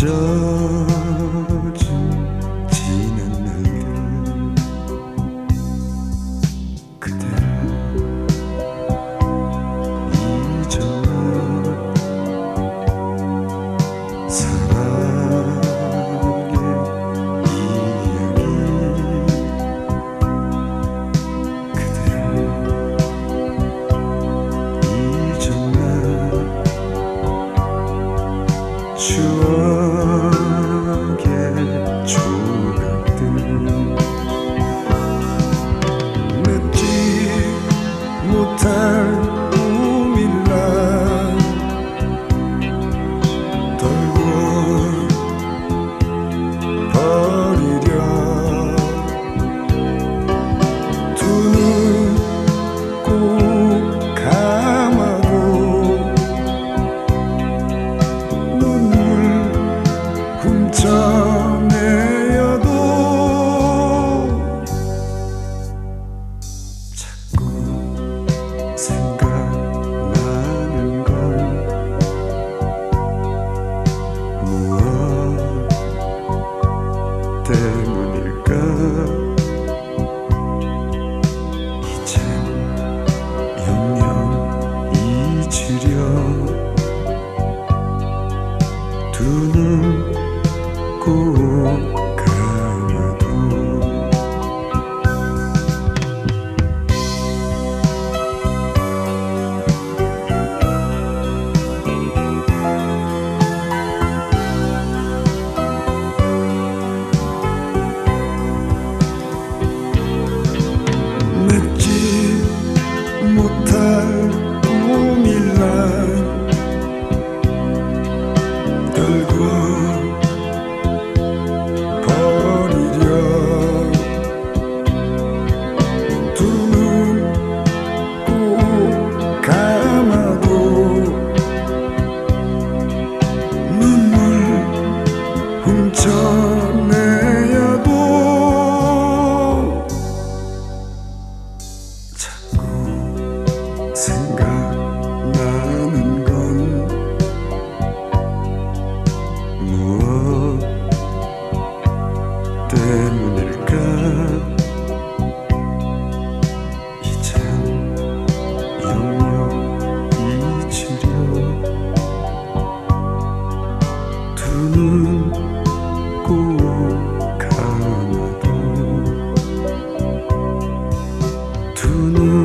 젖은 지난 날들 그대 잊었나 사랑의 이야기 그대 잊었나 추억의 조각들 늦지 못할 꿈일라 덜고 버리려 두 눈 꼭 감아도 눈물 훔쳐내어도 자꾸 생각나는 건 무엇 때문일까 이젠 영영 잊으려 두 눈 꼭 감아도 맺지 못할 꿈일라 떨고 버리려 두 눈 꼭 감아도 눈물 훔쳐내어도 자꾸 생각나는 건 무엇 때문일까 이젠 영영 잊으려 두 눈 꼭 감아도 두 눈